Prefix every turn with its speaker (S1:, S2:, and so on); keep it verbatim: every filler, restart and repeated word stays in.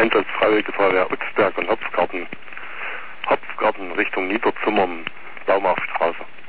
S1: Einsatz Freiwillige Feuerwehr Utzberg und Hopfgarten. Hopfgarten Richtung Niederzimmern, Baumarktstraße.